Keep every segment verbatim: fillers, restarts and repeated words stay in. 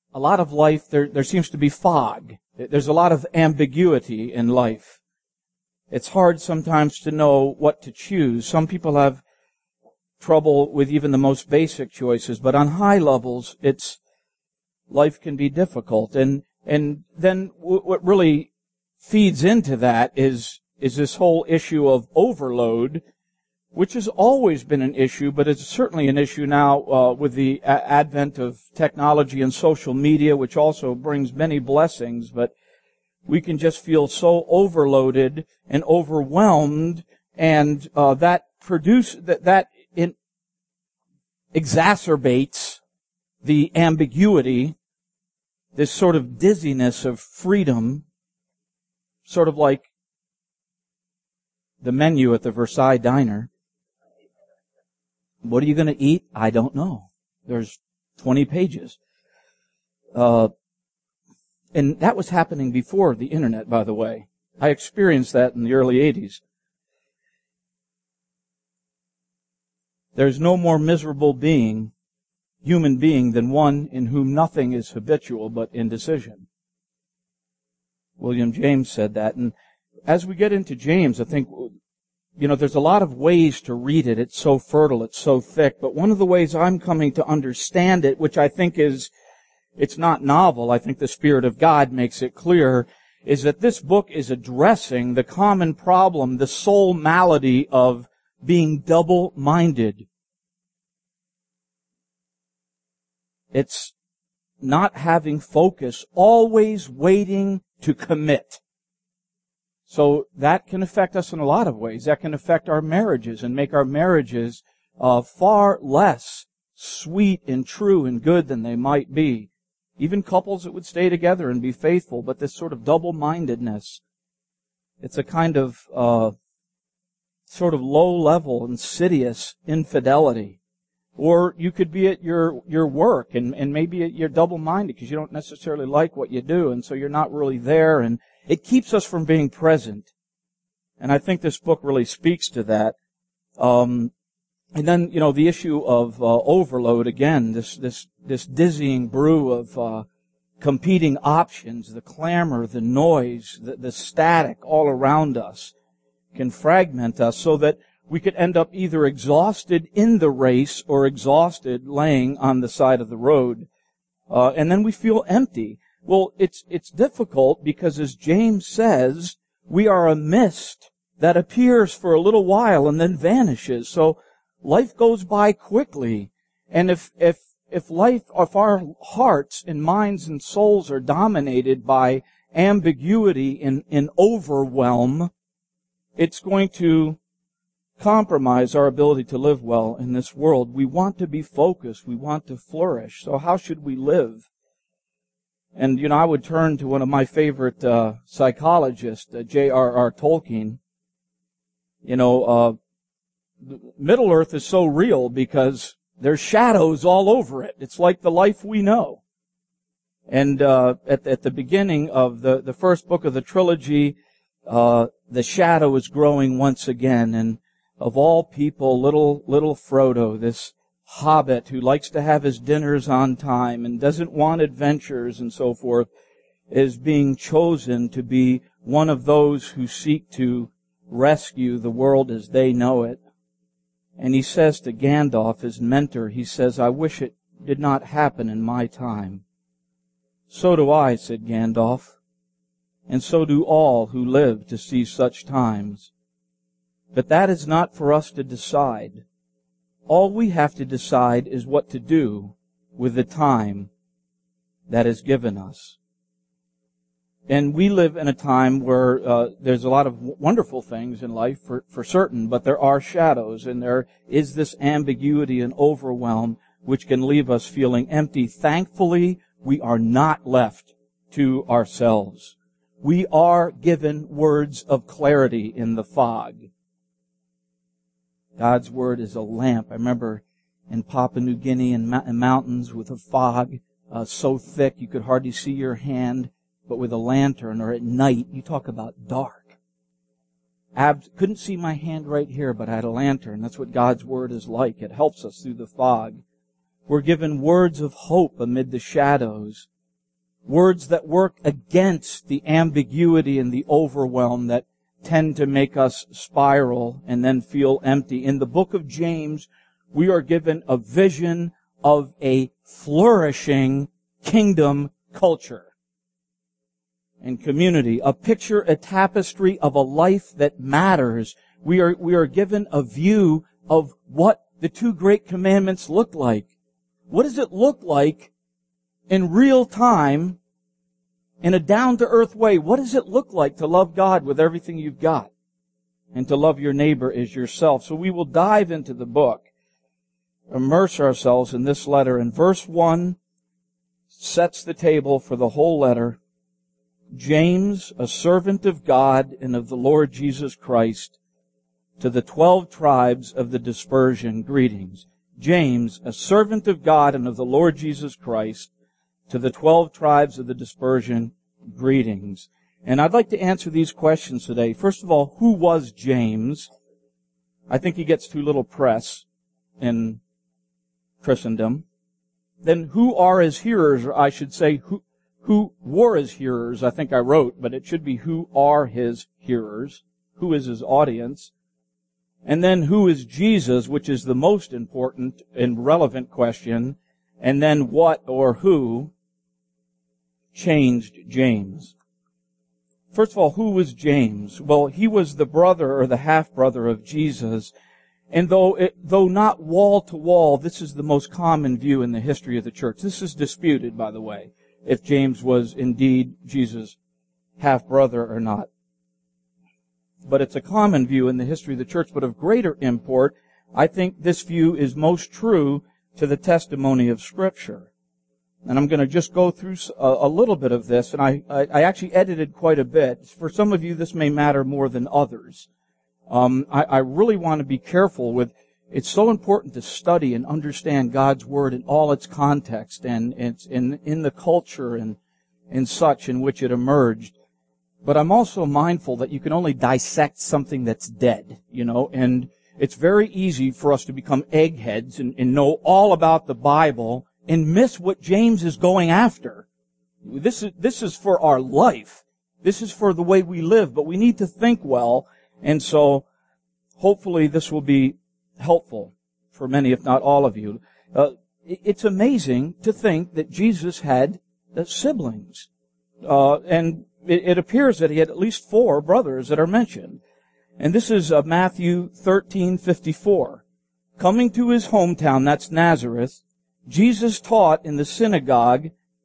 a lot of life, there, there seems to be fog. There's a lot of ambiguity in life. It's hard sometimes to know what to choose. Some people have trouble with even the most basic choices, but on high levels, it's, life can be difficult. And, and then w- what really feeds into that is, is this whole issue of overload, which has always been an issue, but it's certainly an issue now uh, with the a- advent of technology and social media, which also brings many blessings, but we can just feel so overloaded and overwhelmed, and uh, that produce that that in, exacerbates the ambiguity, this sort of dizziness of freedom, sort of like the menu at the Versailles Diner. What are you going to eat? I don't know. There's twenty pages. Uh, and that was happening before the internet, by the way. I experienced that in the early eighties. There's no more miserable being, human being, than one in whom nothing is habitual but indecision. William James said that. And as we get into James, I think, you know, there's a lot of ways to read it. It's so fertile, it's so thick. But one of the ways I'm coming to understand it, which I think is, it's not novel, I think the Spirit of God makes it clear, is that this book is addressing the common problem, the soul malady of being double-minded. It's not having focus, always waiting to commit. So that can affect us in a lot of ways. That can affect our marriages and make our marriages uh, far less sweet and true and good than they might be. Even couples that would stay together and be faithful, but this sort of double-mindedness, it's a kind of uh, sort of low-level, insidious infidelity. Or you could be at your your work and, and maybe you're double-minded because you don't necessarily like what you do, and so you're not really there, and it keeps us from being present. And I think this book really speaks to that. Um, and then, you know, the issue of uh, overload, again, this this this dizzying brew of uh, competing options, the clamor, the noise, the, the static all around us can fragment us so that we could end up either exhausted in the race or exhausted laying on the side of the road. Uh, and then we feel empty. Well, it's, it's difficult because, as James says, we are a mist that appears for a little while and then vanishes. So life goes by quickly. And if, if, if life, if our hearts and minds and souls are dominated by ambiguity and, and overwhelm, it's going to compromise our ability to live well in this world. We want to be focused. We want to flourish. So how should we live? And, you know, I would turn to one of my favorite uh, psychologists, uh, J R R Tolkien. You know, uh, Middle Earth is so real because there's shadows all over it. It's like the life we know. And uh, at, at the beginning of the, the first book of the trilogy, uh, the shadow is growing once again, and of all people, little, little Frodo, this hobbit who likes to have his dinners on time and doesn't want adventures and so forth, is being chosen to be one of those who seek to rescue the world as they know it. And he says to Gandalf, his mentor, he says, "I wish it did not happen in my time." "So do I," said Gandalf, "and so do all who live to see such times. But that is not for us to decide. All we have to decide is what to do with the time that is given us." And we live in a time where uh, there's a lot of wonderful things in life, for, for certain, but there are shadows, and there is this ambiguity and overwhelm which can leave us feeling empty. Thankfully, we are not left to ourselves. We are given words of clarity in the fog. God's Word is a lamp. I remember in Papua New Guinea in mountains with a fog uh, so thick you could hardly see your hand, but with a lantern, or at night, you talk about dark. I couldn't see my hand right here, but I had a lantern. That's what God's Word is like. It helps us through the fog. We're given words of hope amid the shadows. Words that work against the ambiguity and the overwhelm that tend to make us spiral and then feel empty. In the book of James, we are given a vision of a flourishing kingdom culture and community, a picture, a tapestry of a life that matters. We are, we are given a view of what the two great commandments look like. What does it look like in real time, in a down-to-earth way? What does it look like to love God with everything you've got and to love your neighbor as yourself? So we will dive into the book, immerse ourselves in this letter. And verse one sets the table for the whole letter. James, a servant of God and of the Lord Jesus Christ, to the twelve tribes of the dispersion, greetings. James, a servant of God and of the Lord Jesus Christ, to the twelve tribes of the dispersion, greetings. And I'd like to answer these questions today. First of all, who was James? I think he gets too little press in Christendom. Then who are his hearers, or I should say, who, who were his hearers? I think I wrote, but it should be who are his hearers? Who is his audience? And then who is Jesus, which is the most important and relevant question. And then what or who changed James? First of all, who was James? Well, he was the brother or the half-brother of Jesus. And though it, though not wall to wall, this is the most common view in the history of the church. This is disputed, by the way, if James was indeed Jesus' half-brother or not. But it's a common view in the history of the church, but of greater import. I think this view is most true to the testimony of Scripture. And I'm going to just go through a, a little bit of this, and I, I, I actually edited quite a bit. For some of you, this may matter more than others. Um, I, I really want to be careful with, it's so important to study and understand God's Word in all its context and it's in, in the culture and, and such in which it emerged. But I'm also mindful that you can only dissect something that's dead, you know, and it's very easy for us to become eggheads and, and know all about the Bible and miss what James is going after. This is, this is for our life. This is for the way we live, but we need to think well, and so hopefully this will be helpful for many, if not all of you. Uh, it's amazing to think that Jesus had uh, siblings, uh, and it, it appears that he had at least four brothers that are mentioned. And this is uh, Matthew thirteen fifty-four. Coming to his hometown, that's Nazareth, Jesus taught in the synagogue,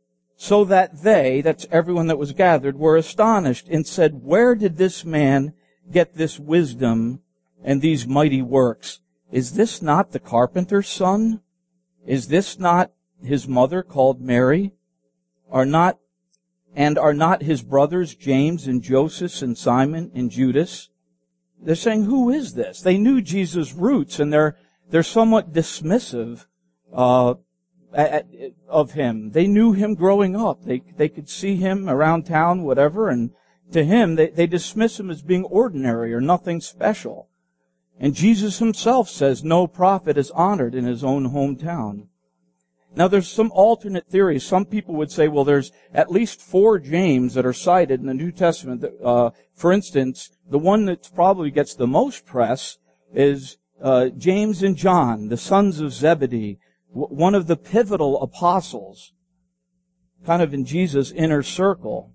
so that they, that's everyone that was gathered, were astonished and said, "Where did this man get this wisdom and these mighty works? Is this not the carpenter's son? Is this not his mother called Mary? Are not, and are not his brothers James and Joseph and Simon and Judas?" They're saying, who is this? They knew Jesus' roots, and they're they're somewhat dismissive uh, at, of him. They knew him growing up. They they could see him around town, whatever, and to him they, they dismiss him as being ordinary or nothing special. And Jesus himself says no prophet is honored in his own hometown. Now there's some alternate theories. Some people would say, well, there's at least four James that are cited in the New Testament. That, uh, for instance, the one that probably gets the most press is uh, James and John, the sons of Zebedee, w- one of the pivotal apostles, kind of in Jesus' inner circle.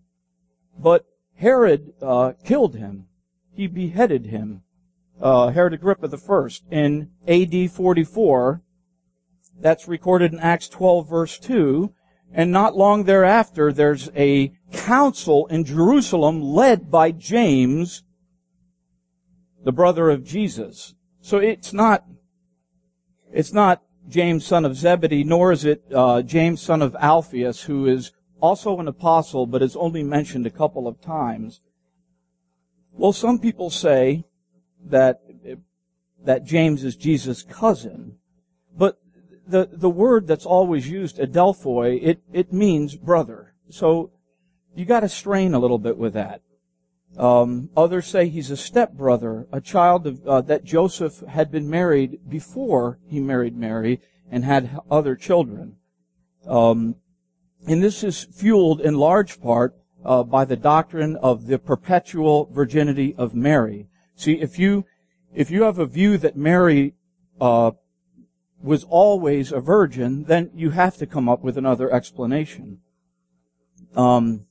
But Herod uh, killed him. He beheaded him. Uh, Herod Agrippa the First in A D forty-four. That's recorded in Acts twelve, verse two. And not long thereafter, there's a council in Jerusalem led by James, the brother of Jesus. So it's not, it's not James, son of Zebedee, nor is it uh, James, son of Alphaeus, who is also an apostle, but is only mentioned a couple of times. Well, some people say that that James is Jesus' cousin, but the the word that's always used, adelphoi, it it means brother. So you got to strain a little bit with that. Um, others say he's a stepbrother, a child of uh, that Joseph had been married before he married Mary and had other children. Um, And this is fueled in large part uh, by the doctrine of the perpetual virginity of Mary. See, if you if you have a view that Mary uh, was always a virgin, then you have to come up with another explanation. Um,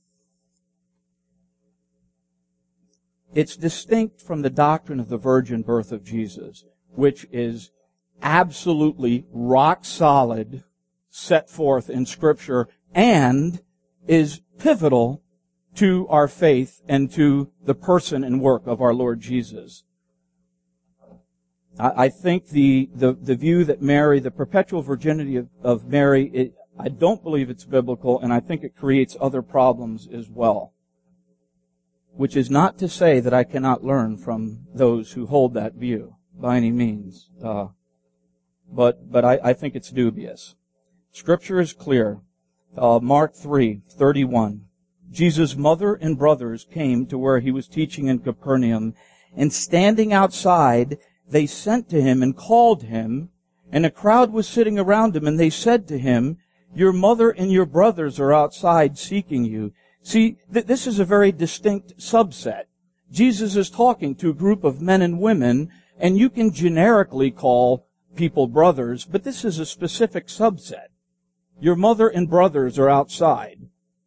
it's distinct from the doctrine of the virgin birth of Jesus, which is absolutely rock solid, set forth in Scripture, and is pivotal to our faith and to the person and work of our Lord Jesus. I, I think the, the, the view that Mary, the perpetual virginity of, of Mary, it, I don't believe it's biblical, and I think it creates other problems as well. Which is not to say that I cannot learn from those who hold that view, by any means. Uh, but but I, I think it's dubious. Scripture is clear. Uh, Mark three thirty-one. Jesus' mother and brothers came to where he was teaching in Capernaum, and standing outside, they sent to him and called him, and a crowd was sitting around him, and they said to him, "Your mother and your brothers are outside seeking you." See, th- this is a very distinct subset. Jesus is talking to a group of men and women, and you can generically call people brothers, but this is a specific subset. Your mother and brothers are outside.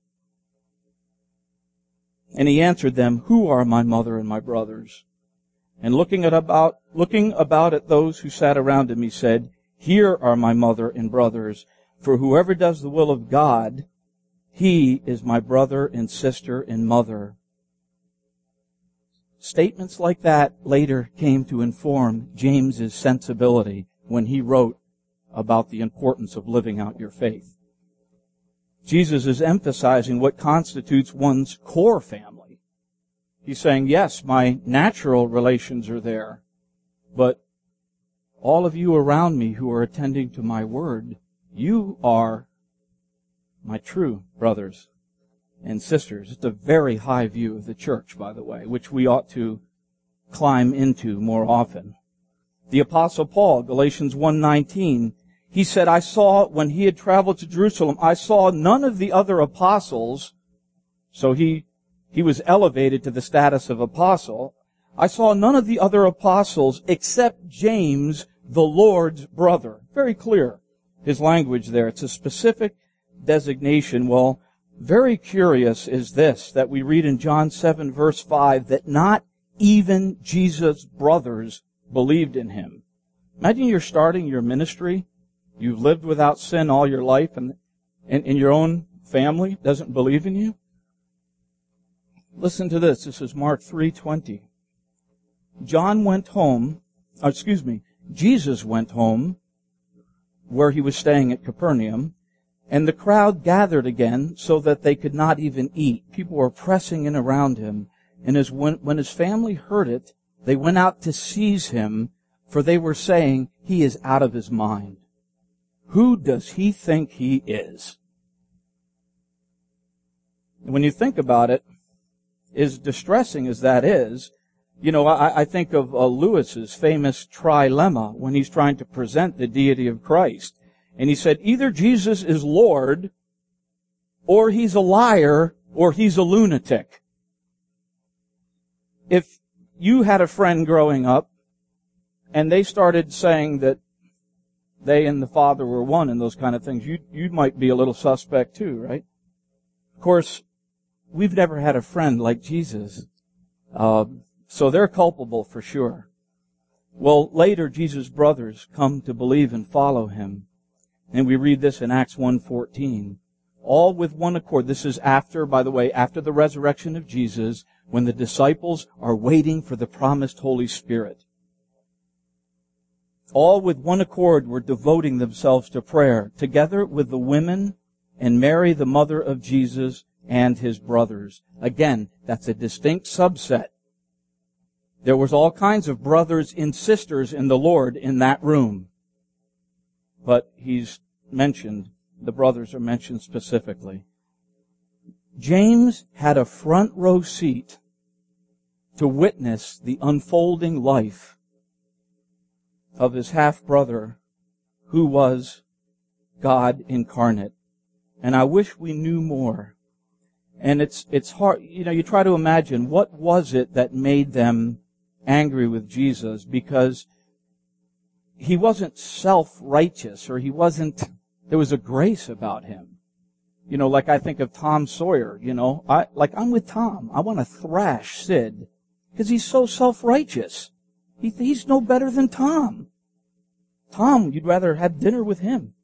And he answered them, "Who are my mother and my brothers?" And looking at about, looking about at those who sat around him, he said, "Here are my mother and brothers, for whoever does the will of God, he is my brother and sister and mother." Statements like that later came to inform James's sensibility when he wrote about the importance of living out your faith. Jesus is emphasizing what constitutes one's core family. He's saying, yes, my natural relations are there, but all of you around me who are attending to my word, you are my true brothers and sisters. It's a very high view of the church, by the way, which we ought to climb into more often. The Apostle Paul, Galatians one nineteen, he said, I saw, when he had traveled to Jerusalem, I saw none of the other apostles, so he, he was elevated to the status of apostle. I saw none of the other apostles except James, the Lord's brother. Very clear, his language there. It's a specific designation. Well, very curious is this, that we read in John seven verse five, that not even Jesus' brothers believed in him. Imagine you're starting your ministry. You've lived without sin all your life, and, and, and your own family doesn't believe in you. Listen to this. This is Mark three twenty. John went home, or excuse me, Jesus went home where he was staying at Capernaum, and the crowd gathered again so that they could not even eat. People were pressing in around him. And as when, when his family heard it, they went out to seize him, for they were saying, he is out of his mind. Who does he think he is? When you think about it, as distressing as that is, you know, I, I think of uh, Lewis's famous trilemma when he's trying to present the deity of Christ. And he said, either Jesus is Lord, or he's a liar, or he's a lunatic. If you had a friend growing up, and they started saying that they and the Father were one and those kind of things, you, you might be a little suspect too, right? Of course, we've never had a friend like Jesus. Uh, so they're culpable for sure. Well, later Jesus' brothers come to believe and follow him. And we read this in Acts one fourteen. All with one accord. This is after, by the way, after the resurrection of Jesus, when the disciples are waiting for the promised Holy Spirit. All with one accord were devoting themselves to prayer, together with the women and Mary, the mother of Jesus, and his brothers. Again, that's a distinct subset. There was all kinds of brothers and sisters in the Lord in that room. But he's mentioned, the brothers are mentioned specifically. James had a front row seat to witness the unfolding life of his half-brother who was God incarnate. And I wish we knew more. And it's, it's hard, you know, you try to imagine what was it that made them angry with Jesus, because he wasn't self-righteous, or he wasn't, there was a grace about him. You know, like I think of Tom Sawyer, you know, I, like I'm with Tom. I want to thrash Sid because he's so self-righteous. He, he's no better than Tom. Tom, you'd rather have dinner with him.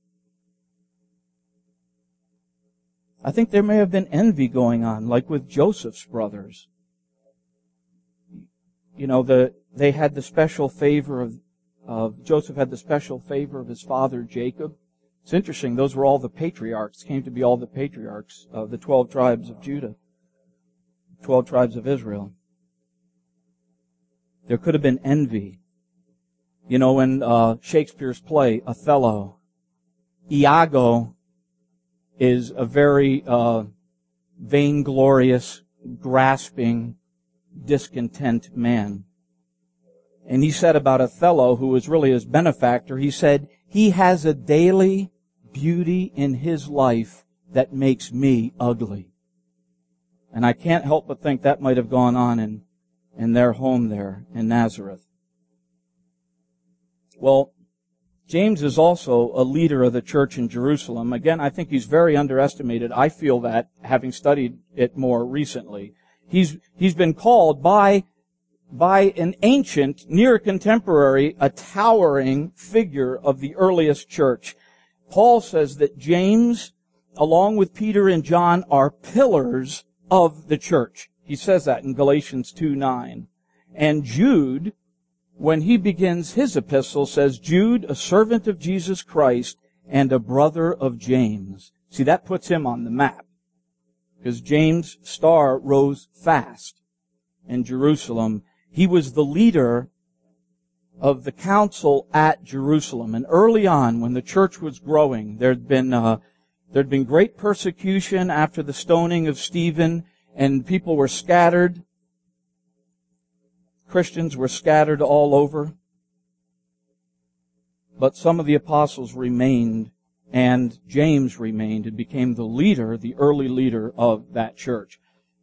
I think there may have been envy going on, like with Joseph's brothers. You know, the, they had the special favor of, of, Joseph had the special favor of his father Jacob. It's interesting, those were all the patriarchs, came to be all the patriarchs of the twelve tribes of Judah, twelve tribes of Israel. There could have been envy. You know, in uh, Shakespeare's play, Othello, Iago is a very uh, vainglorious, grasping, discontent man. And he said about Othello, who was really his benefactor, he said, he has a daily beauty in his life that makes me ugly. And I can't help but think that might have gone on in, in their home there in Nazareth. Well, James is also a leader of the church in Jerusalem. Again, I think he's very underestimated. I feel that, having studied it more recently. He's, he's been called by, by an ancient, near contemporary, a towering figure of the earliest church. Paul says that James, along with Peter and John, are pillars of the church. He says that in Galatians two nine. And Jude, when he begins his epistle, says, Jude, a servant of Jesus Christ and a brother of James. See, that puts him on the map, because James' star rose fast in Jerusalem. He was the leader of the council at Jerusalem. And early on, when the church was growing, there'd been uh, there'd been great persecution after the stoning of Stephen, and people were scattered. Christians were scattered all over. But some of the apostles remained, and James remained and became the leader, the early leader of that church.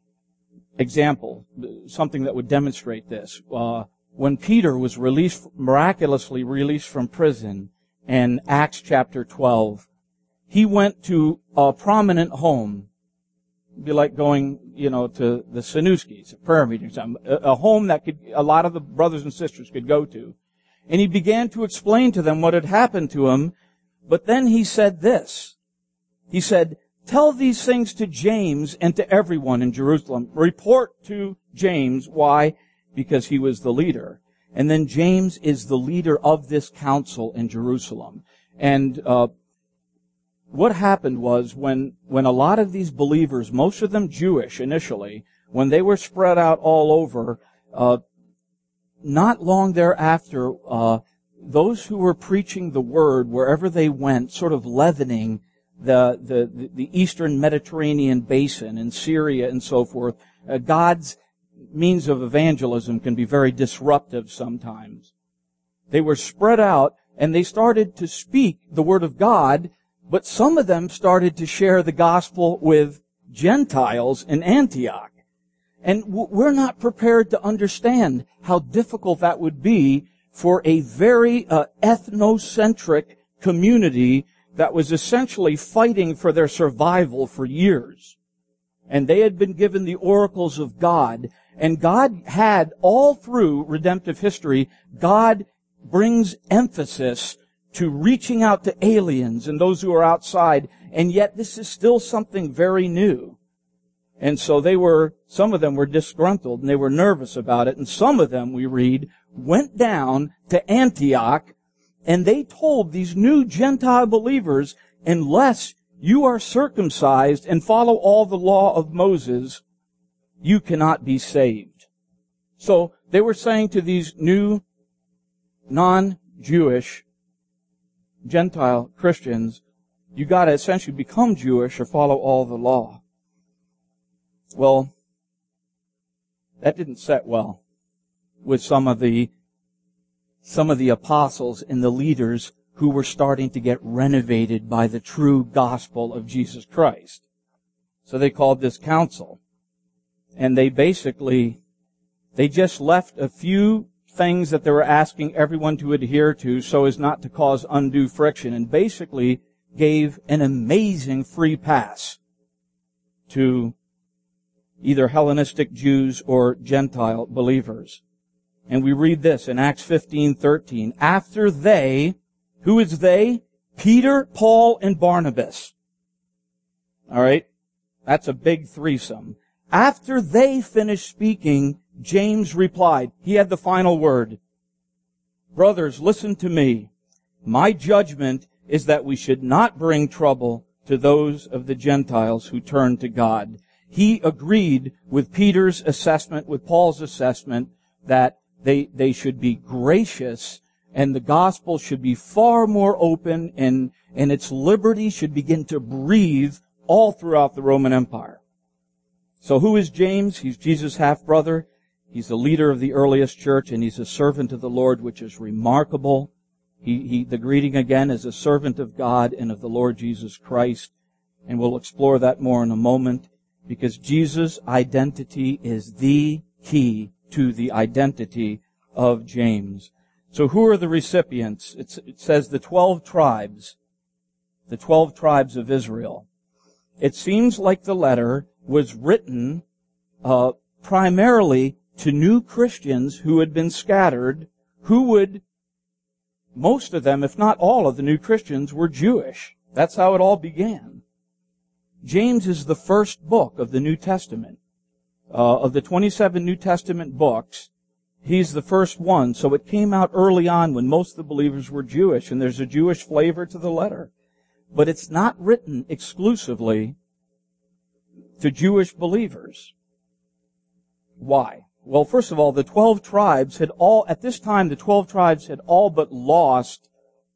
Example, something that would demonstrate this. Uh, when Peter was released, miraculously released from prison in Acts chapter twelve, he went to a prominent home. It'd be like going, you know, to the Sanuskis, a prayer meeting, a, a home that could, a lot of the brothers and sisters could go to. And he began to explain to them what had happened to him. But then he said this. He said, tell these things to James and to everyone in Jerusalem. Report to James. Why? Because he was the leader. And then James is the leader of this council in Jerusalem. And uh what happened was when, when a lot of these believers, most of them Jewish initially, when they were spread out all over, uh not long thereafter, uh those who were preaching the word wherever they went, sort of leavening the, the, the eastern Mediterranean basin in Syria and so forth. Uh, God's means of evangelism can be very disruptive sometimes. They were spread out and they started to speak the word of God, but some of them started to share the gospel with Gentiles in Antioch. And we're not prepared to understand how difficult that would be for a very uh, ethnocentric community that was essentially fighting for their survival for years. And they had been given the oracles of God. And God had, all through redemptive history, God brings emphasis to reaching out to aliens and those who are outside. And yet this is still something very new. And so they were, some of them were disgruntled and they were nervous about it. And some of them, we read, went down to Antioch and they told these new Gentile believers, unless you are circumcised and follow all the law of Moses, you cannot be saved. So they were saying to these new non-Jewish Gentile Christians, you got to essentially become Jewish or follow all the law. Well, that didn't set well with some of the some of the apostles and the leaders who were starting to get renovated by the true gospel of Jesus Christ. So they called this council. And they basically, they just left a few things that they were asking everyone to adhere to so as not to cause undue friction, and basically gave an amazing free pass to either Hellenistic Jews or Gentile believers. And we read this in Acts fifteen thirteen. After they, who is they? Peter, Paul, and Barnabas. All right? That's a big threesome. After they finished speaking, James replied. He had the final word. Brothers, listen to me. My judgment is that we should not bring trouble to those of the Gentiles who turn to God. He agreed with Peter's assessment, with Paul's assessment, that they, they should be gracious and the gospel should be far more open, and, and its liberty should begin to breathe all throughout the Roman Empire. So who is James? He's Jesus' half-brother. He's the leader of the earliest church, and he's a servant of the Lord, which is remarkable. He, he, the greeting again is a servant of God and of the Lord Jesus Christ. And we'll explore that more in a moment, because Jesus' identity is the key to the identity of James. So who are the recipients? It's, it says the twelve tribes, the twelve tribes of Israel. It seems like the letter was written uh, primarily to new Christians who had been scattered, who would, most of them, if not all of the new Christians, were Jewish. That's how it all began. James is the first book of the New Testament. Uh, of the twenty-seven New Testament books, he's the first one. So it came out early on when most of the believers were Jewish, and there's a Jewish flavor to the letter. But it's not written exclusively to Jewish believers. Why? Well, first of all, the twelve tribes had all, at this time, the twelve tribes had all but lost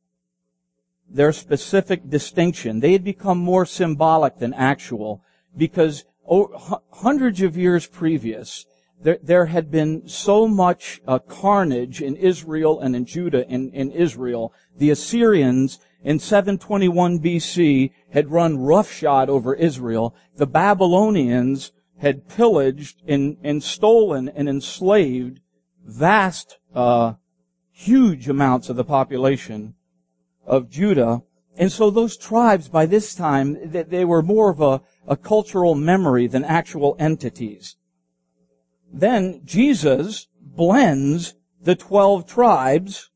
their specific distinction. They had become more symbolic than actual, because oh, hundreds of years previous, there, there had been so much uh, carnage in Israel and in Judah and in Israel. The Assyrians in seven twenty-one B C had run roughshod over Israel. The Babylonians had pillaged and, and stolen and enslaved vast, uh, huge amounts of the population of Judah. And so those tribes, by this time, they were more of a, a cultural memory than actual entities. Then Jesus blends the twelve tribes,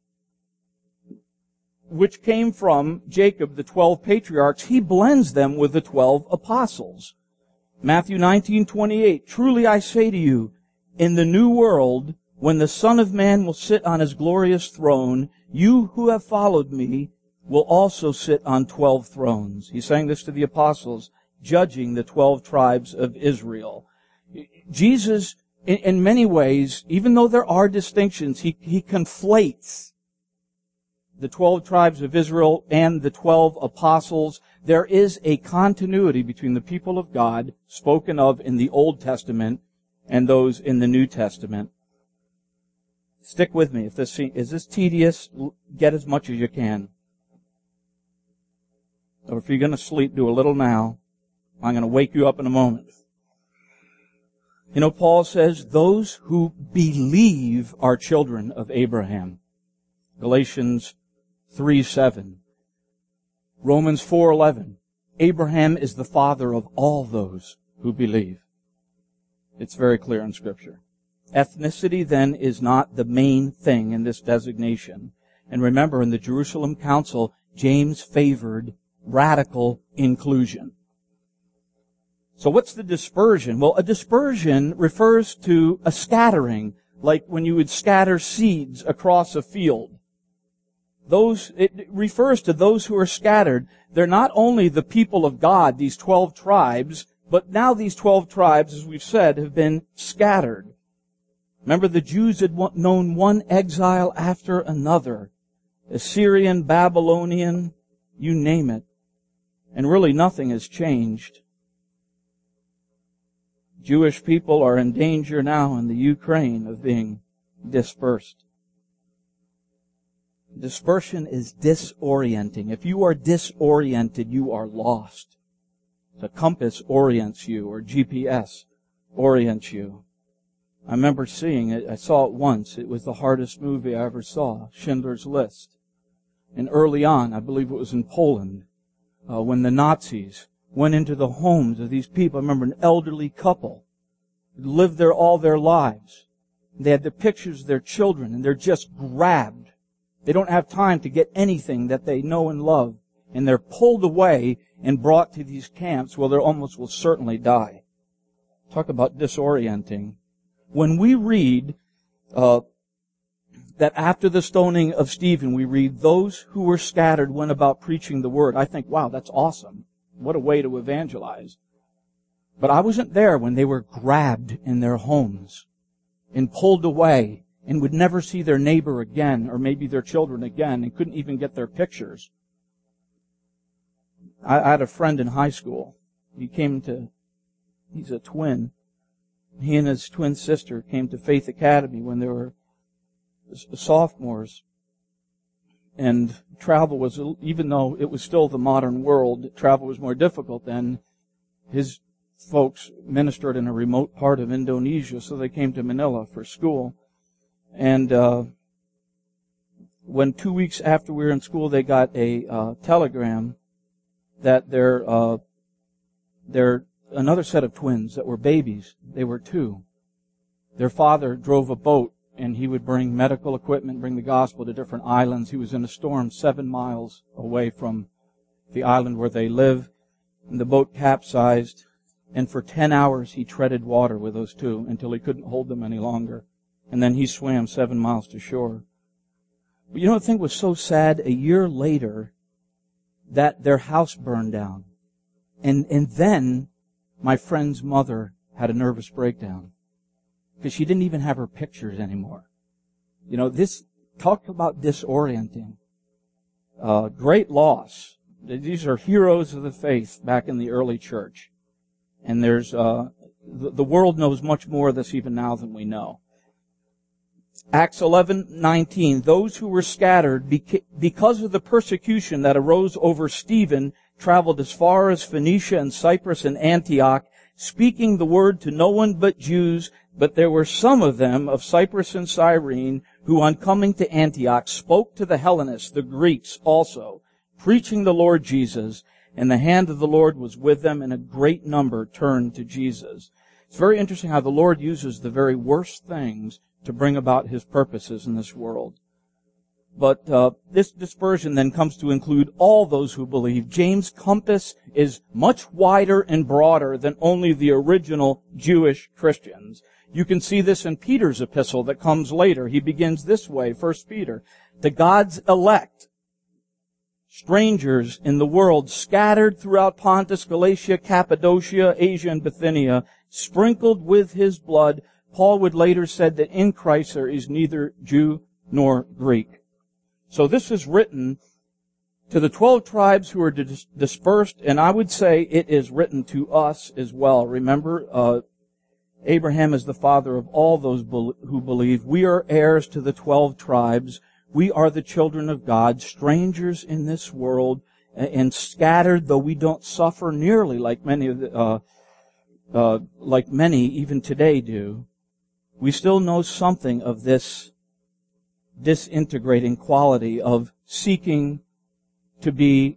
which came from Jacob, the twelve patriarchs. He blends them with the twelve apostles. Matthew nineteen twenty-eight, truly I say to you, in the new world, when the Son of Man will sit on his glorious throne, you who have followed me will also sit on twelve thrones. He's saying this to the apostles, judging the twelve tribes of Israel. Jesus, in, in many ways, even though there are distinctions, he, he conflates the twelve tribes of Israel and the twelve apostles. There is a continuity between the people of God spoken of in the Old Testament and those in the New Testament. Stick with me. If this is this tedious, get as much as you can. Or if you're going to sleep, do a little now. I'm going to wake you up in a moment. You know, Paul says, those who believe are children of Abraham. Galatians three seven. Romans four eleven. Abraham is the father of all those who believe. It's very clear in Scripture. Ethnicity, then, is not the main thing in this designation. And remember, in the Jerusalem Council, James favored radical inclusion. So what's the dispersion? Well, a dispersion refers to a scattering, like when you would scatter seeds across a field. Those, it refers to those who are scattered. They're not only the people of God, these twelve tribes, but now these twelve tribes, as we've said, have been scattered. Remember, the Jews had known one exile after another. Assyrian, Babylonian, you name it. And really nothing has changed. Jewish people are in danger now in the Ukraine of being dispersed. Dispersion is disorienting. If you are disoriented, you are lost. The compass orients you, or G P S orients you. I remember seeing it. I saw it once. It was the hardest movie I ever saw, Schindler's List. And early on, I believe it was in Poland, uh, when the Nazis went into the homes of these people. I remember an elderly couple who lived there all their lives. They had the pictures of their children, and they're just grabbed. They don't have time to get anything that they know and love. And they're pulled away and brought to these camps where they almost will certainly die. Talk about disorienting. When we read uh, that after the stoning of Stephen, we read, those who were scattered went about preaching the word. I think, wow, that's awesome. What a way to evangelize. But I wasn't there when they were grabbed in their homes and pulled away and would never see their neighbor again, or maybe their children again, and couldn't even get their pictures. I, I had a friend in high school. He came to, he's a twin. He and his twin sister came to Faith Academy when they were sophomores. And travel was, even though it was still the modern world, travel was more difficult then. His folks ministered in a remote part of Indonesia, so they came to Manila for school. And uh when two weeks after we were in school, they got a uh, telegram that their uh their another set of twins that were babies, they were two. Their father drove a boat, and he would bring medical equipment, bring the gospel to different islands. He was in a storm seven miles away from the island where they live, and the boat capsized. And for ten hours he treaded water with those two until he couldn't hold them any longer. And then he swam seven miles to shore. But you know, the thing was so sad, a year later, that their house burned down. And, and then my friend's mother had a nervous breakdown. Because she didn't even have her pictures anymore. You know, this, talk about disorienting. Uh, great loss. These are heroes of the faith back in the early church. And there's, uh, the, the world knows much more of this even now than we know. Acts eleven nineteen, those who were scattered because of the persecution that arose over Stephen traveled as far as Phoenicia and Cyprus and Antioch, speaking the word to no one but Jews, but there were some of them of Cyprus and Cyrene who on coming to Antioch spoke to the Hellenists, the Greeks also, preaching the Lord Jesus, and the hand of the Lord was with them, and a great number turned to Jesus. It's very interesting how the Lord uses the very worst things to bring about His purposes in this world. But uh, this dispersion then comes to include all those who believe. James' compass is much wider and broader than only the original Jewish Christians. You can see this in Peter's epistle that comes later. He begins this way, First Peter. To God's elect, strangers in the world, scattered throughout Pontus, Galatia, Cappadocia, Asia, and Bithynia, sprinkled with His blood. Paul would later said that in Christ there is neither Jew nor Greek. So this is written to the twelve tribes who are dis- dispersed, and I would say it is written to us as well. Remember, uh, Abraham is the father of all those be- who believe. We are heirs to the twelve tribes. We are the children of God, strangers in this world, and, and scattered, though we don't suffer nearly like many of the, uh, uh, like many even today do. We still know something of this disintegrating quality of seeking to be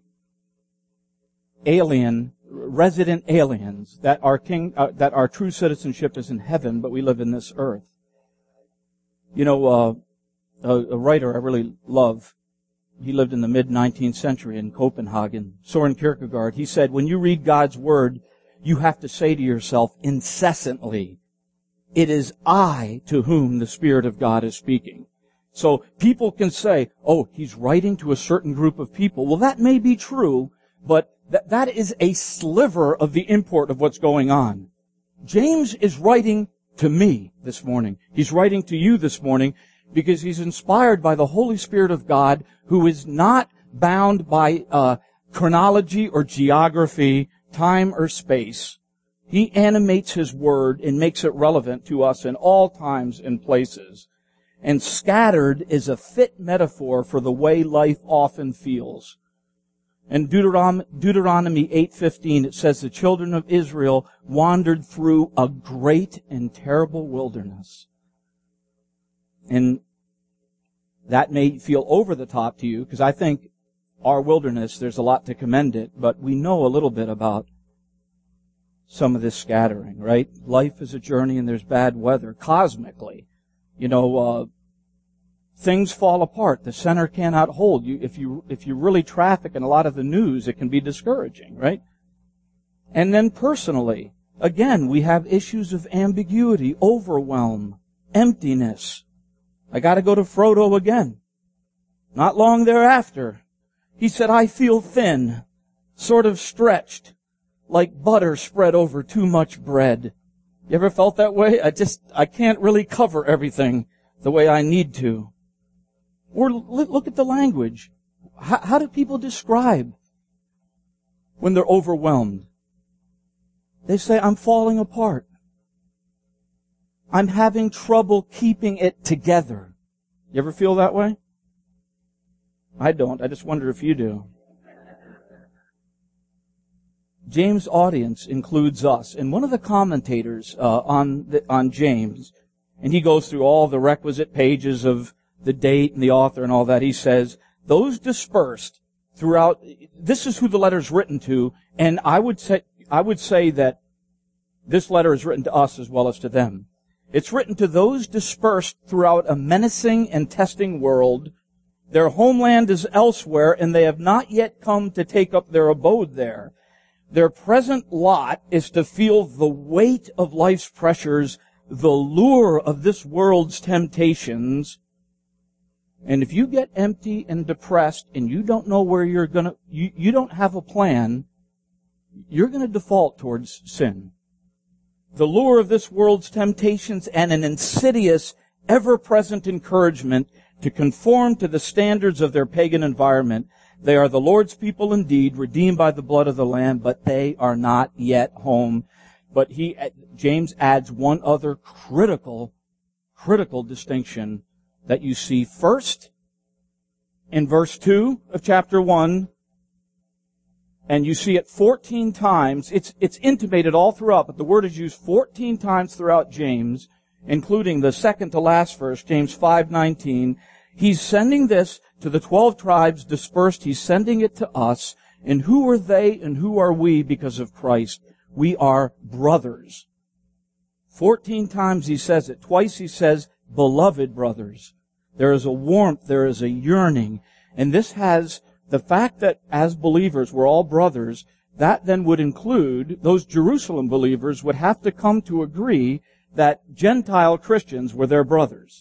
alien, resident aliens, that our king, uh, that our true citizenship is in heaven, but we live in this earth. You know, uh, a, a writer I really love, he lived in the mid-nineteenth century in Copenhagen, Soren Kierkegaard. He said, when you read God's Word, you have to say to yourself incessantly, it is I to whom the Spirit of God is speaking. So people can say, oh, he's writing to a certain group of people. Well, that may be true, but th- that is a sliver of the import of what's going on. James is writing to me this morning. He's writing to you this morning because he's inspired by the Holy Spirit of God, who is not bound by uh chronology or geography, time or space. He animates His Word and makes it relevant to us in all times and places. And scattered is a fit metaphor for the way life often feels. In Deuteron- Deuteronomy eight fifteen, it says the children of Israel wandered through a great and terrible wilderness. And that may feel over the top to you, because I think our wilderness, there's a lot to commend it, but we know a little bit about some of this scattering, right? Life is a journey and there's bad weather, cosmically. You know, uh, things fall apart. The center cannot hold. You, if you, if you really traffic in a lot of the news, it can be discouraging, right? And then personally, again, we have issues of ambiguity, overwhelm, emptiness. I gotta go to Frodo again. Not long thereafter, he said, I feel thin, sort of stretched, like butter spread over too much bread. You ever felt that way? I just, I can't really cover everything the way I need to. Or look at the language. How, how do people describe when they're overwhelmed? They say, I'm falling apart. I'm having trouble keeping it together. You ever feel that way? I don't. I just wonder if you do. James' audience includes us. And one of the commentators uh, on the, on James, and he goes through all the requisite pages of the date and the author and all that, he says, those dispersed throughout, this is who the letter is written to, and I would say, I would say that this letter is written to us as well as to them. It's written to those dispersed throughout a menacing and testing world. Their homeland is elsewhere, and they have not yet come to take up their abode there. Their present lot is to feel the weight of life's pressures, the lure of this world's temptations. And if you get empty and depressed and you don't know where you're gonna, you, you don't have a plan, you're gonna default towards sin. The lure of this world's temptations and an insidious, ever-present encouragement to conform to the standards of their pagan environment. They are the Lord's people indeed, redeemed by the blood of the Lamb, but they are not yet home. But he, James adds one other critical, critical distinction that you see first in verse two of chapter one, and you see it fourteen times. It's, it's intimated all throughout, but the word is used fourteen times throughout James, including the second to last verse, James five nineteen. He's sending this to the twelve tribes dispersed. He's sending it to us. And who are they and who are we because of Christ? We are brothers. Fourteen times he says it. Twice he says, beloved brothers. There is a warmth, there is a yearning. And this has the fact that as believers we're all brothers, that then would include those Jerusalem believers would have to come to agree that Gentile Christians were their brothers.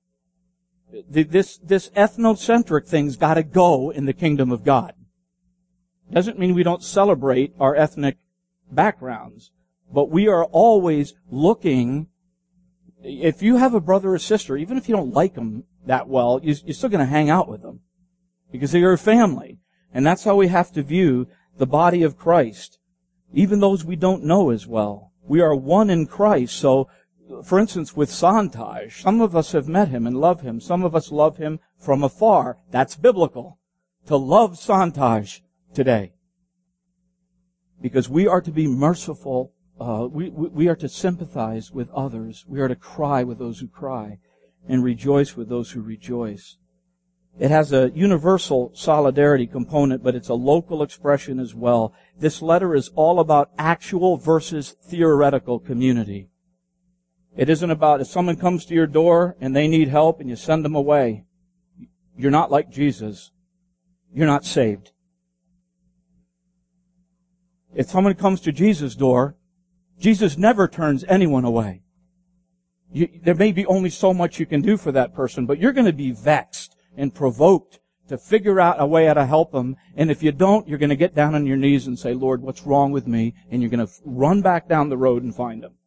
This, this ethnocentric thing's got to go in the kingdom of God. Doesn't mean we don't celebrate our ethnic backgrounds, but we are always looking. If you have a brother or sister, even if you don't like them that well, you're still going to hang out with them because they're your family. And that's how we have to view the body of Christ, even those we don't know as well. We are one in Christ. So, for instance, with Santaj, some of us have met him and love him. Some of us love him from afar. That's biblical. To love Santaj today. Because we are to be merciful. Uh, we, we, we are to sympathize with others. We are to cry with those who cry and rejoice with those who rejoice. It has a universal solidarity component, but it's a local expression as well. This letter is all about actual versus theoretical community. It isn't about if someone comes to your door and they need help and you send them away. You're not like Jesus. You're not saved. If someone comes to Jesus' door, Jesus never turns anyone away. You, there may be only so much you can do for that person, but you're going to be vexed and provoked to figure out a way how to help them. And if you don't, you're going to get down on your knees and say, Lord, what's wrong with me? And you're going to run back down the road and find them.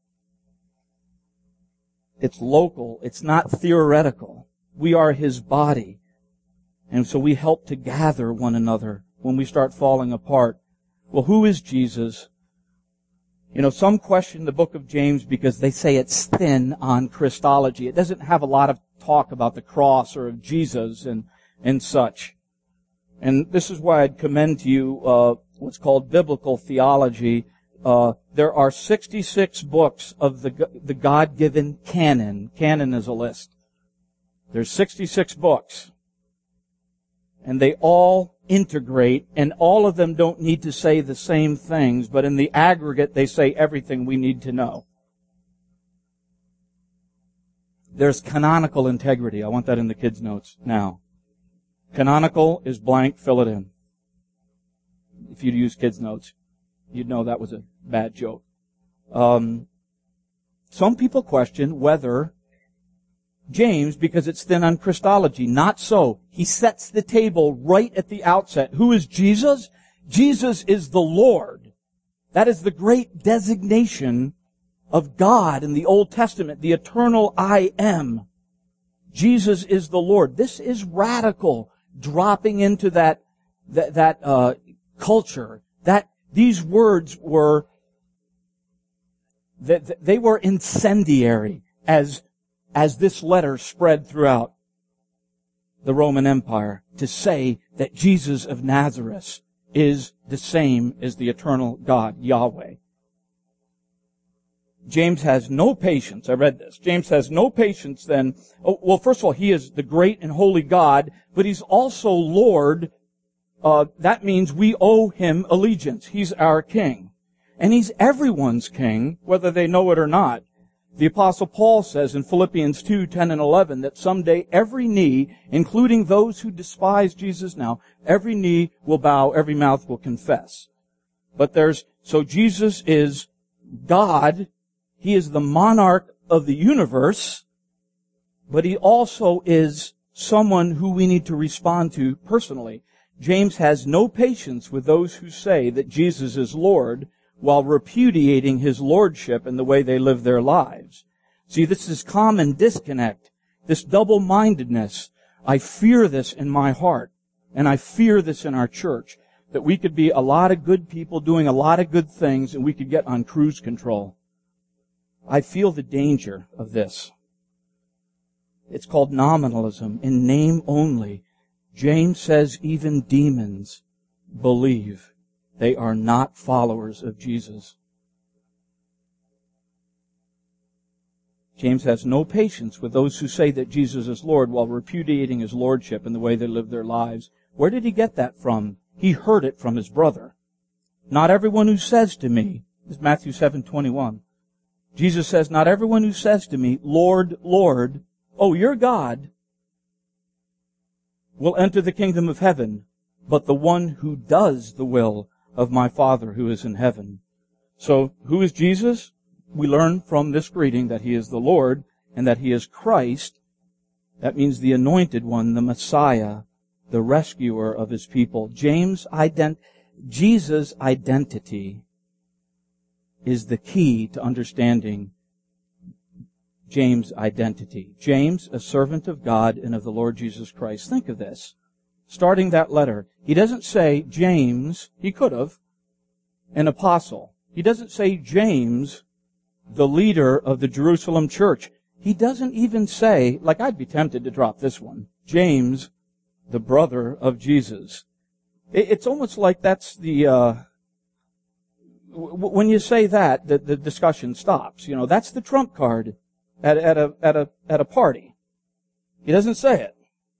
It's local. It's not theoretical. We are His body. And so we help to gather one another when we start falling apart. Well, who is Jesus? You know, some question the book of James because they say it's thin on Christology. It doesn't have a lot of talk about the cross or of Jesus and, and such. And this is why I'd commend to you uh, what's called biblical theology. Uh, there are sixty-six books of the the God-given canon. Canon is a list. There's sixty-six books. And they all integrate, and all of them don't need to say the same things, but in the aggregate they say everything we need to know. There's canonical integrity. I want that in the kids' notes now. Canonical is blank, fill it in. If you'd use kids' notes, you'd know that was a bad joke. Um, some people question whether James, because it's thin on Christology. Not so. He sets the table right at the outset. Who is Jesus? Jesus is the Lord. That is the great designation of God in the Old Testament, the eternal I am. Jesus is the Lord. This is radical, dropping into that that, that uh, culture. That these words were that they were incendiary as as this letter spread throughout the Roman Empire, to say that Jesus of Nazareth is the same as the eternal God, Yahweh. James has no patience. I read this. James has no patience then. Oh, well, first of all, he is the great and holy God, but he's also Lord. Uh, that means we owe him allegiance. He's our king. And he's everyone's king, whether they know it or not. The Apostle Paul says in Philippians two, ten and eleven that someday every knee, including those who despise Jesus now, every knee will bow, every mouth will confess. But there's, so Jesus is God. He is the monarch of the universe, but he also is someone who we need to respond to personally. James has no patience with those who say that Jesus is Lord, while repudiating his lordship in the way they live their lives. See, this is common disconnect, this double-mindedness. I fear this in my heart, and I fear this in our church, that we could be a lot of good people doing a lot of good things, and we could get on cruise control. I feel the danger of this. It's called nominalism, in name only. James says even demons believe. They are not followers of Jesus. James has no patience with those who say that Jesus is Lord while repudiating his lordship in the way they live their lives. Where did he get that from? He heard it from his brother. Not everyone who says to me, this is Matthew seven twenty-one. Jesus says, not everyone who says to me, Lord, Lord, oh, you're God, will enter the kingdom of heaven, but the one who does the will of my Father who is in heaven. So, who is Jesus? We learn from this greeting that he is the Lord and that he is Christ. That means the anointed one, the Messiah, the rescuer of his people. James' ident- Jesus' identity is the key to understanding James' identity. James, a servant of God and of the Lord Jesus Christ. Think of this. Starting that letter, he doesn't say James, he could have, an apostle. He doesn't say James, the leader of the Jerusalem church. He doesn't even say, like I'd be tempted to drop this one, James, the brother of Jesus. It's almost like that's the, uh, when you say that, the, the discussion stops. You know, that's the trump card at, at a, at a, at a party. He doesn't say it.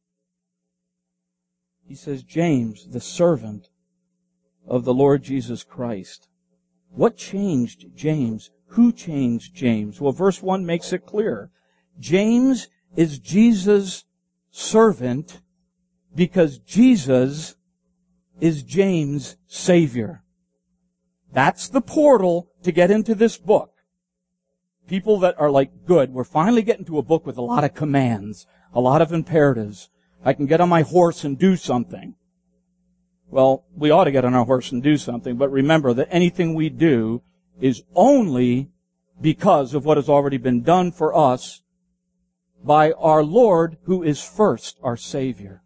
He says, James, the servant of the Lord Jesus Christ. What changed James? Who changed James? Well, verse one makes it clear. James is Jesus' servant because Jesus is James' Savior. That's the portal to get into this book. People that are like, good, we're finally getting to a book with a lot of commands, a lot of imperatives. I can get on my horse and do something. Well, we ought to get on our horse and do something, but remember that anything we do is only because of what has already been done for us by our Lord, who is first our Savior.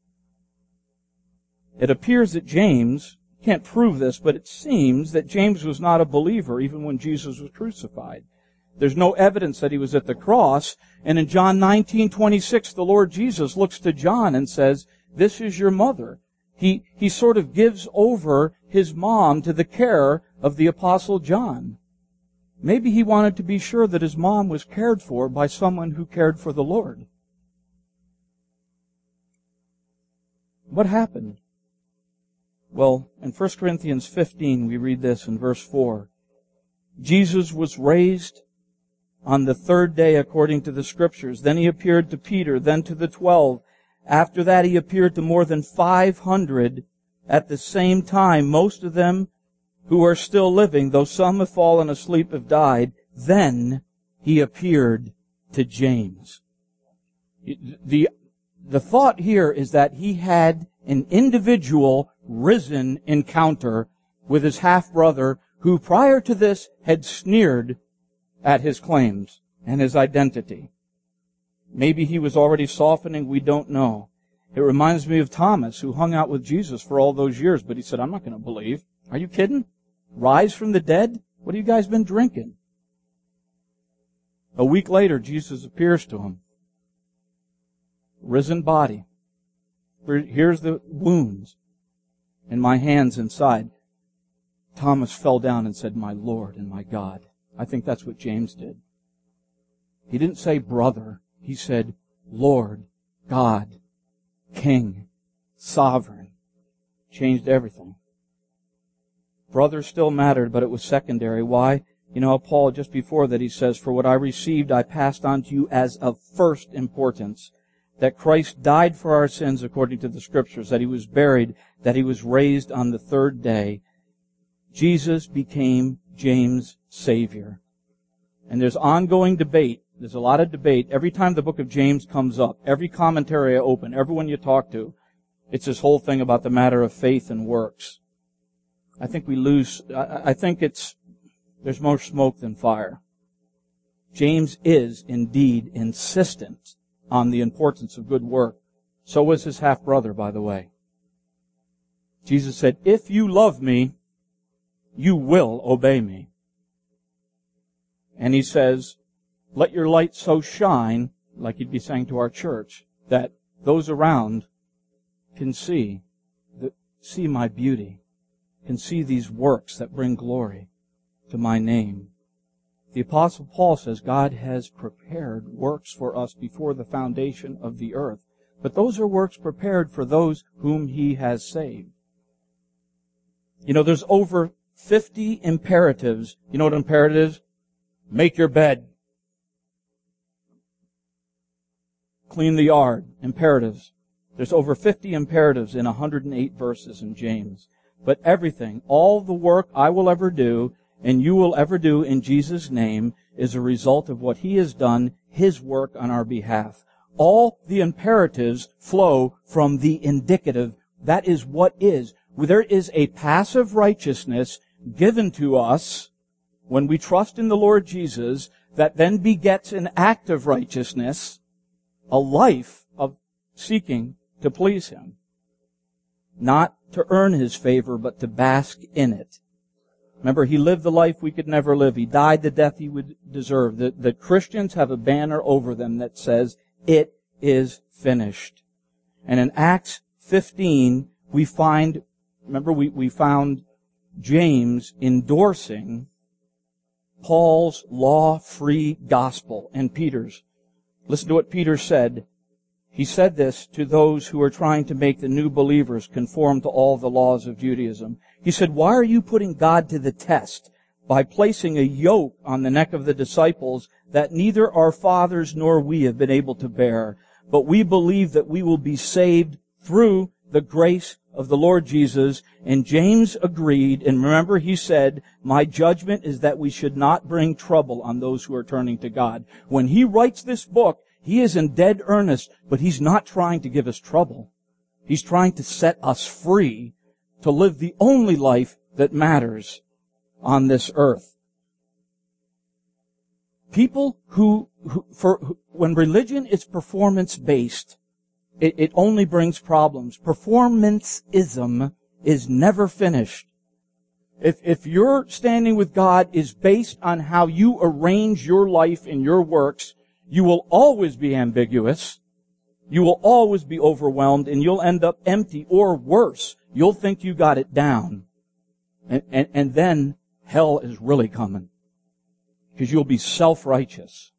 It appears that James, can't prove this, but it seems that James was not a believer even when Jesus was crucified. There's no evidence that he was at the cross. And in John nineteen twenty-six, the Lord Jesus looks to John and says, "This is your mother." He, he sort of gives over his mom to the care of the Apostle John. Maybe he wanted to be sure that his mom was cared for by someone who cared for the Lord. What happened? Well, in First Corinthians fifteen, we read this in verse four. Jesus was raised on the third day according to the Scriptures. Then he appeared to Peter, then to the twelve. After that he appeared to more than five hundred at the same time, most of them who are still living, though some have fallen asleep, have died. Then he appeared to James. The, the thought here is that he had an individual risen encounter with his half-brother who prior to this had sneered at his claims and his identity. Maybe he was already softening, we don't know. It reminds me of Thomas, who hung out with Jesus for all those years, but he said, "I'm not going to believe." Are you kidding? Rise from the dead? What have you guys been drinking? A week later, Jesus appears to him. Risen body. Here's the wounds in my hands inside. Thomas fell down and said, "My Lord and my God." I think that's what James did. He didn't say brother. He said, Lord, God, King, Sovereign. Changed everything. Brother still mattered, but it was secondary. Why? You know, Paul, just before that, he says, "For what I received I passed on to you as of first importance, that Christ died for our sins according to the Scriptures, that he was buried, that he was raised on the third day." Jesus became James' Savior. And there's ongoing debate. There's a lot of debate. Every time the book of James comes up, every commentary I open, everyone you talk to, it's this whole thing about the matter of faith and works. I think we lose, I think it's, there's more smoke than fire. James is indeed insistent on the importance of good work. So was his half-brother, by the way. Jesus said, "If you love me, you will obey me." And he says, "Let your light so shine," like he'd be saying to our church, "that those around can see, that see my beauty, can see these works that bring glory to my name." The Apostle Paul says God has prepared works for us before the foundation of the earth. But those are works prepared for those whom he has saved. You know, there's over fifty imperatives. You know what an imperative is? Make your bed. Clean the yard. Imperatives. There's over fifty imperatives in one hundred eight verses in James. But everything, all the work I will ever do and you will ever do in Jesus' name is a result of what he has done, his work on our behalf. All the imperatives flow from the indicative. That is what is. There is a passive righteousness given to us when we trust in the Lord Jesus that then begets an active righteousness, a life of seeking to please him. Not to earn his favor, but to bask in it. Remember, he lived the life we could never live. He died the death he would deserve. The, the Christians have a banner over them that says, "It is finished." And in Acts fifteen, we find, remember, we, we found James endorsing Paul's law-free gospel and Peter's. Listen to what Peter said. He said this to those who are trying to make the new believers conform to all the laws of Judaism. He said, "Why are you putting God to the test by placing a yoke on the neck of the disciples that neither our fathers nor we have been able to bear? But we believe that we will be saved through the grace of the Lord Jesus." And James agreed, and remember he said, "My judgment is that we should not bring trouble on those who are turning to God." When he writes this book, he is in dead earnest, but he's not trying to give us trouble. He's trying to set us free to live the only life that matters on this earth. People who, who for who, when religion is performance-based, it, it only brings problems. Performanceism is never finished. If, if your standing with God is based on how you arrange your life and your works, you will always be ambiguous. You will always be overwhelmed, and you'll end up empty, or worse, you'll think you got it down. And, and, and then hell is really coming. Because you'll be self-righteous.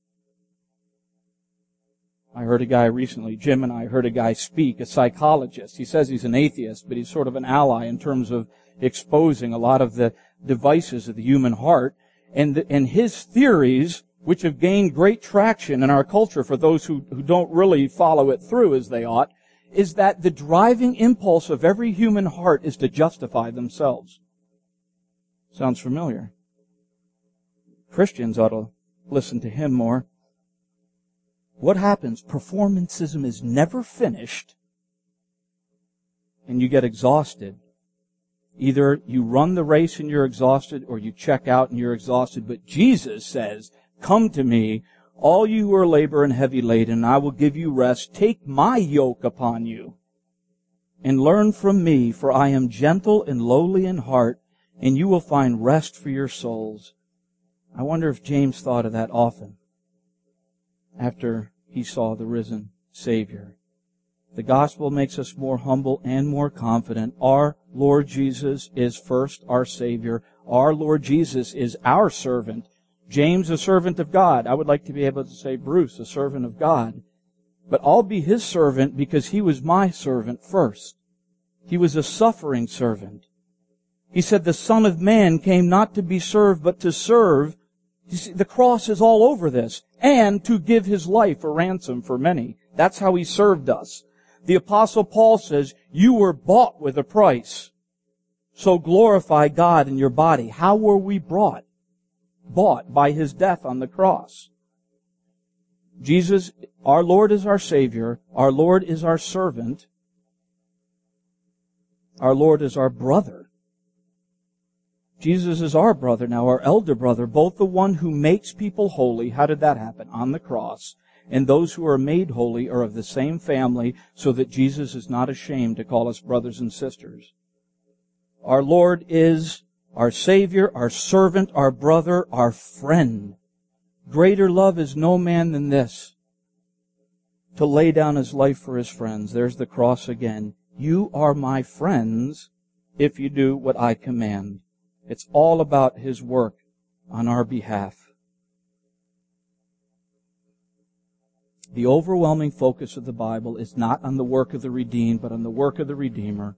I heard a guy recently, Jim and I heard a guy speak, a psychologist. He says he's an atheist, but he's sort of an ally in terms of exposing a lot of the devices of the human heart. And, the, and his theories, which have gained great traction in our culture for those who, who don't really follow it through as they ought, is that the driving impulse of every human heart is to justify themselves. Sounds familiar. Christians ought to listen to him more. What happens? Performancism is never finished, and you get exhausted. Either you run the race and you're exhausted, or you check out and you're exhausted. But Jesus says, "Come to me, all you who are labor and heavy laden, and I will give you rest. Take my yoke upon you, and learn from me, for I am gentle and lowly in heart, and you will find rest for your souls." I wonder if James thought of that often after he saw the risen Savior. The gospel makes us more humble and more confident. Our Lord Jesus is first our Savior. Our Lord Jesus is our servant. James, a servant of God. I would like to be able to say Bruce, a servant of God. But I'll be his servant because he was my servant first. He was a suffering servant. He said the Son of Man came not to be served, but to serve. You see, the cross is all over this. And to give his life a ransom for many. That's how he served us. The Apostle Paul says, you were bought with a price. So glorify God in your body. How were we bought? Bought by his death on the cross. Jesus, our Lord is our Savior. Our Lord is our servant. Our Lord is our brother. Jesus is our brother now, our elder brother, both the one who makes people holy. How did that happen? On the cross. And those who are made holy are of the same family, so that Jesus is not ashamed to call us brothers and sisters. Our Lord is our Savior, our servant, our brother, our friend. Greater love is no man than this, to lay down his life for his friends. There's the cross again. You are my friends if you do what I command. It's all about his work on our behalf. The overwhelming focus of the Bible is not on the work of the redeemed, but on the work of the Redeemer.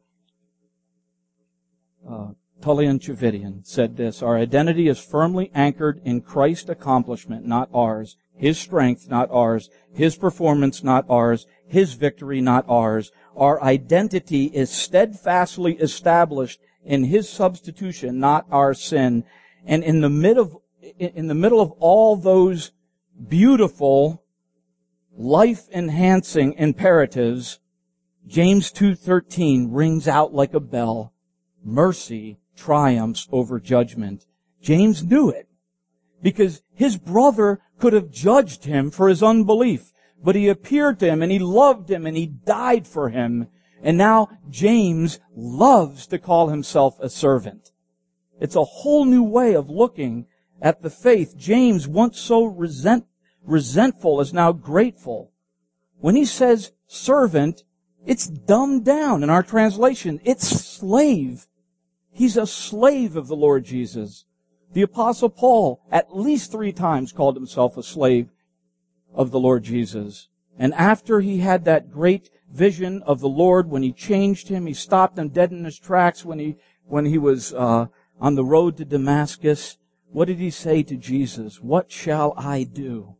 Uh, Tullian Tchividjian said this, our identity is firmly anchored in Christ's accomplishment, not ours. His strength, not ours. His performance, not ours. His victory, not ours. Our identity is steadfastly established in his substitution, not our sin. And in the middle of, in the middle of all those beautiful, life-enhancing imperatives, James two thirteen rings out like a bell. Mercy triumphs over judgment. James knew it because his brother could have judged him for his unbelief, but he appeared to him and he loved him and he died for him. And now James loves to call himself a servant. It's a whole new way of looking at the faith. James, once so resent, resentful, is now grateful. When he says servant, it's dumbed down in our translation. It's slave. He's a slave of the Lord Jesus. The Apostle Paul at least three times called himself a slave of the Lord Jesus. And after he had that great vision of the Lord, when he changed him, he stopped him dead in his tracks when he, when he was uh, on the road to Damascus. What did he say to Jesus? What shall I do?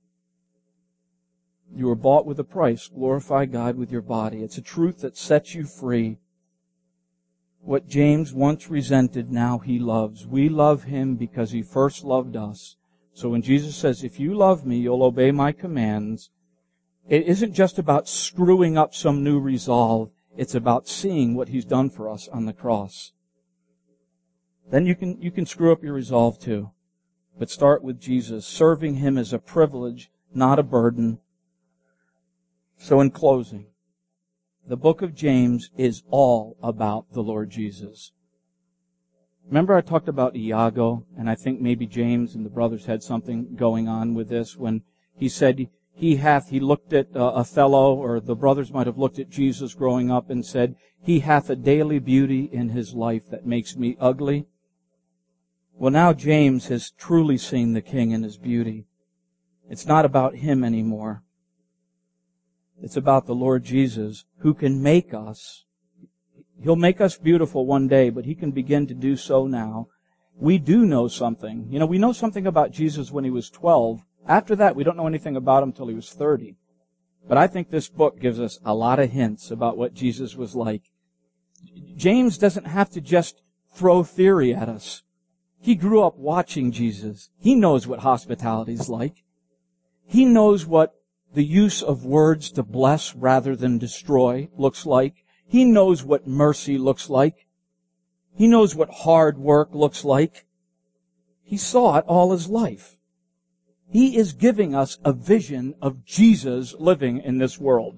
You were bought with a price. Glorify God with your body. It's a truth that sets you free. What James once resented, now he loves. We love him because he first loved us. So when Jesus says, if you love me, you'll obey my commands, it isn't just about screwing up some new resolve. It's about seeing what he's done for us on the cross. Then you can, you can screw up your resolve too. But start with Jesus. Serving him is a privilege, not a burden. So in closing, the book of James is all about the Lord Jesus. Remember I talked about Iago, and I think maybe James and the brothers had something going on with this when he said, he hath, he looked at uh, Othello, or the brothers might have looked at Jesus growing up and said, he hath a daily beauty in his life that makes me ugly. Well, now James has truly seen the King in his beauty. It's not about him anymore. It's about the Lord Jesus, who can make us. He'll make us beautiful one day, but He can begin to do so now. We do know something. You know, we know something about Jesus when He was twelve. After that, we don't know anything about Him till He was thirty. But I think this book gives us a lot of hints about what Jesus was like. James doesn't have to just throw theory at us. He grew up watching Jesus. He knows what hospitality is like. He knows what the use of words to bless rather than destroy looks like. He knows what mercy looks like. He knows what hard work looks like. He saw it all his life. He is giving us a vision of Jesus living in this world.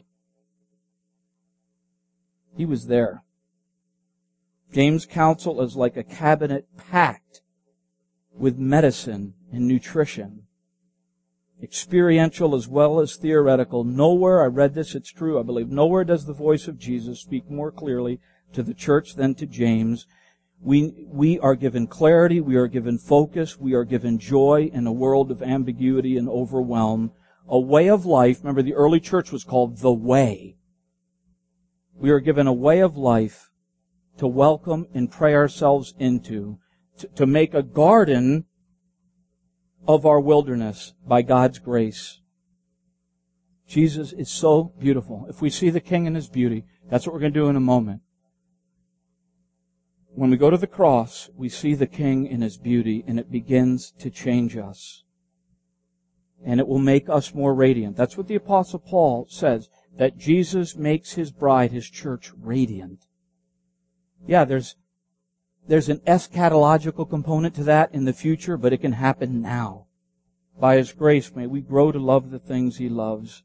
He was there. James' counsel is like a cabinet packed with medicine and nutrition. Experiential as well as theoretical. Nowhere, I read this, it's true, I believe, nowhere does the voice of Jesus speak more clearly to the church than to James. We, we are given clarity, we are given focus, we are given joy in a world of ambiguity and overwhelm. A way of life, remember the early church was called the Way. We are given a way of life to welcome and pray ourselves into, to, to make a garden of our wilderness by God's grace. Jesus is so beautiful. If we see the King in His beauty, that's what we're going to do in a moment. When we go to the cross, we see the King in His beauty, and it begins to change us. And it will make us more radiant. That's what the Apostle Paul says, that Jesus makes His bride, His church, radiant. Yeah, there's There's an eschatological component to that in the future, but it can happen now. By His grace, may we grow to love the things He loves.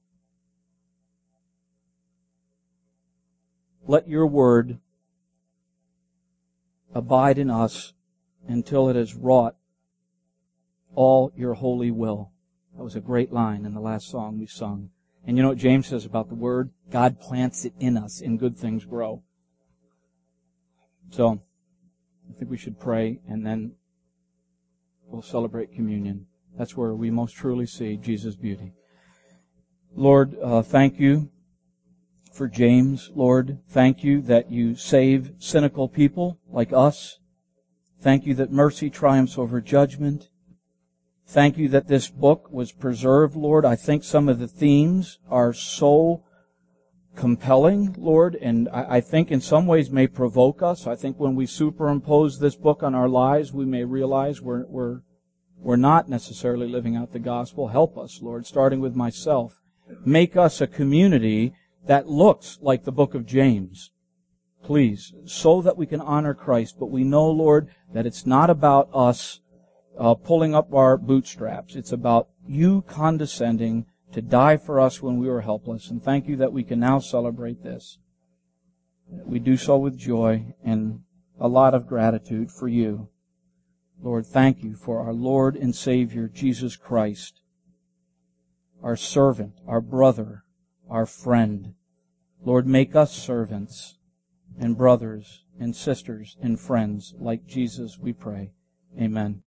Let Your word abide in us until it has wrought all Your holy will. That was a great line in the last song we sung. And you know what James says about the word? God plants it in us, and good things grow. So, I think we should pray, and then we'll celebrate communion. That's where we most truly see Jesus' beauty. Lord, uh, thank You for James. Lord, thank You that You save cynical people like us. Thank You that mercy triumphs over judgment. Thank You that this book was preserved, Lord. I think some of the themes are so compelling, Lord, and I think in some ways may provoke us. I think when we superimpose this book on our lives, we may realize we're, we're, we're not necessarily living out the gospel. Help us, Lord, starting with myself. Make us a community that looks like the book of James, please, so that we can honor Christ. But we know, Lord, that it's not about us uh, pulling up our bootstraps. It's about You condescending to die for us when we were helpless. And thank You that we can now celebrate this. We do so with joy and a lot of gratitude for You. Lord, thank You for our Lord and Savior, Jesus Christ, our servant, our brother, our friend. Lord, make us servants and brothers and sisters and friends like Jesus, we pray. Amen.